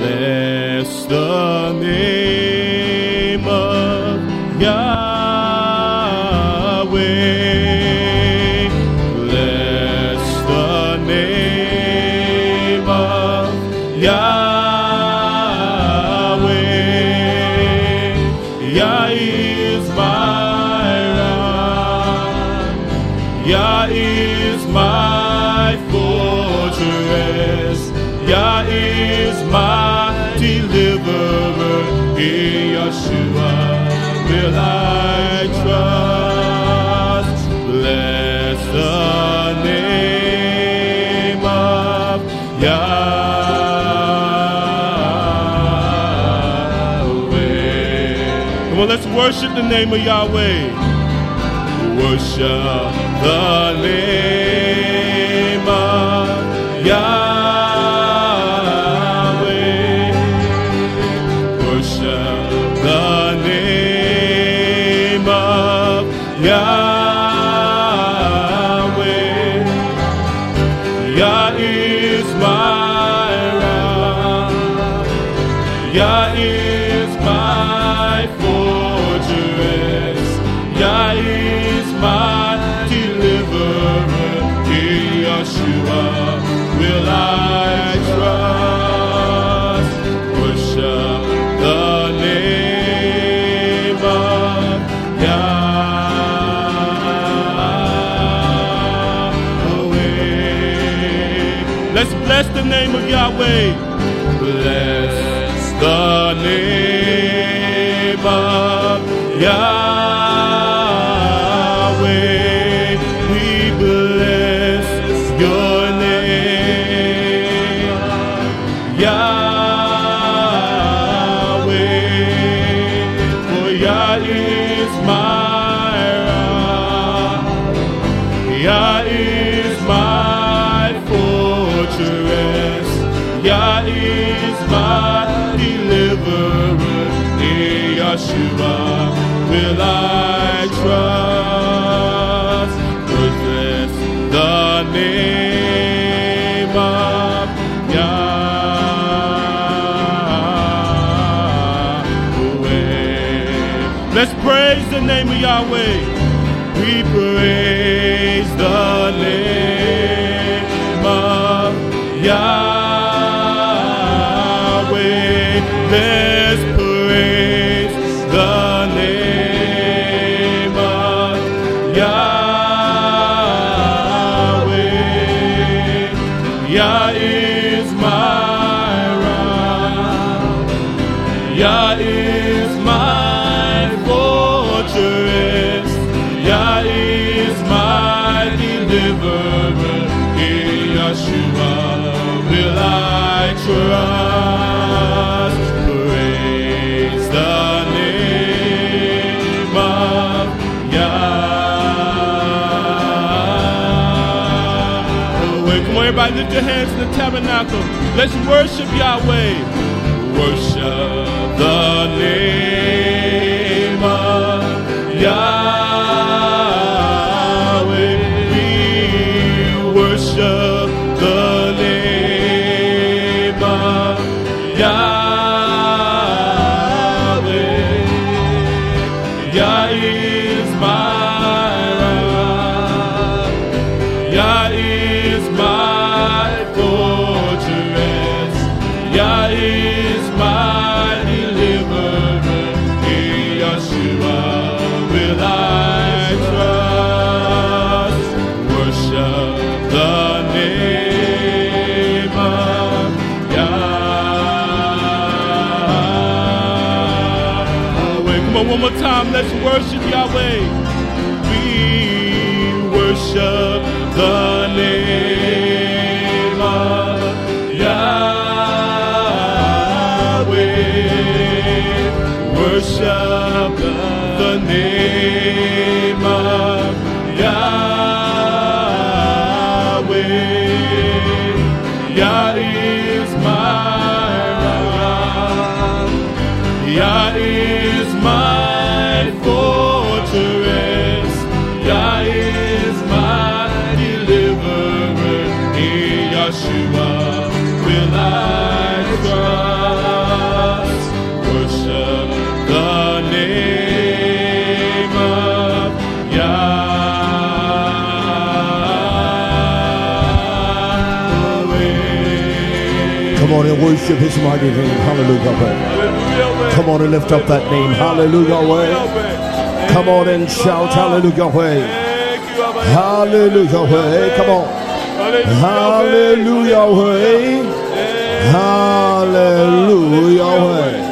Bless the name of Yahweh. Bless the name of Yahweh. Yah is my rock. Yah is my fortress. Yah is my deliverer. In Yeshua will I trust. Bless the name of Yahweh. Come on, let's worship the name of Yahweh. Worship the name of Yahweh. Yahweh, Yah is my rock. Yah is my fortress. Yah is my deliverer. In Yeshua will I trust. Worship the name of Yahweh. Let's bless the name of Yahweh. Bless the name of Yahweh. We bless your name, Yahweh. For Yah is my rock. Yah is my fortress. Yah is my deliverer. In Yeshua will I trust. Bless the name of Yahweh. Let's praise the name of Yahweh. We praise the name of Yahweh. Let's praise the name of Yahweh. Yah is my rock. Yah is my fortress. Yah is my deliverer. In Yeshua will I trust. Praise the name of Yahweh. Come on, everybody, lift your hands in the tabernacle. Let's worship Yahweh. Worship the name of Yahweh. We worship the name of Yahweh. Yah is my rock. Yah is my fortress. Yah is my deliverer. In Yeshua will I trust. Worship the name of Yahweh. Come on, one more time. Let's worship Yahweh. We worship the name of Yahweh. Worship the name of Yahweh. Yah is my rock. Yah is my fortress. Yah is my deliverer. In Yeshua will I trust. on and worship his mighty name. Hallelujah. Come on and lift up that name. Hallelujah. Come on and shout hallelujah. Hallelujah. Come on. Hallelujah. Hallelujah.